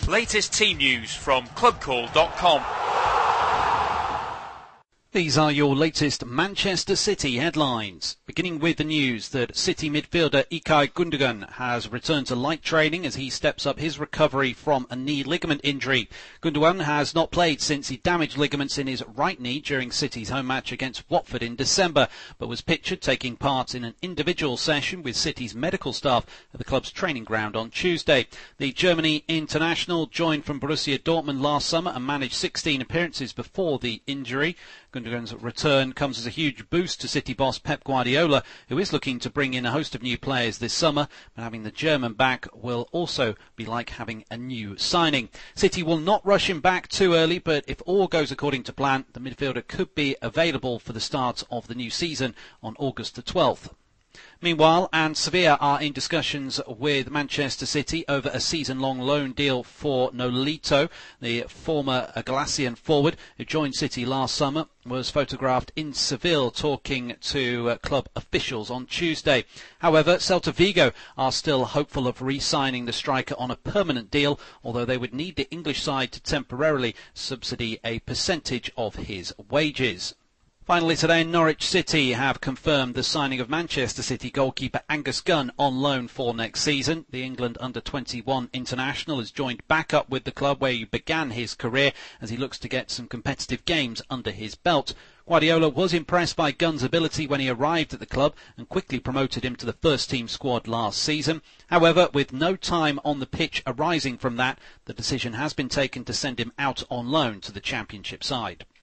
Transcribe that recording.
Latest team news from clubcall.com. These are your latest Manchester City headlines. Beginning with the news that City midfielder Ilkay Gundogan has returned to light training as he steps up his recovery from a knee ligament injury. Gundogan has not played since he damaged ligaments in his right knee during City's home match against Watford in December, but was pictured taking part in an individual session with City's medical staff at the club's training ground on Tuesday. The Germany international joined from Borussia Dortmund last summer and managed 16 appearances before the injury. Gundogan's return comes as a huge boost to City boss Pep Guardiola, who is looking to bring in a host of new players this summer, but having the German back will also be like having a new signing. City will not rush him back too early, but if all goes according to plan, the midfielder could be available for the start of the new season on August the 12th. Meanwhile, Sevilla are in discussions with Manchester City over a season-long loan deal for Nolito. The former Galician forward who joined City last summer was photographed in Seville talking to club officials on Tuesday. However, Celta Vigo are still hopeful of re-signing the striker on a permanent deal, although they would need the English side to temporarily subsidy a percentage of his wages. Finally today, Norwich City have confirmed the signing of Manchester City goalkeeper Angus Gunn on loan for next season. The England under-21 international has joined back up with the club where he began his career as he looks to get some competitive games under his belt. Guardiola was impressed by Gunn's ability when he arrived at the club and quickly promoted him to the first-team squad last season. However, with no time on the pitch arising from that, the decision has been taken to send him out on loan to the Championship side.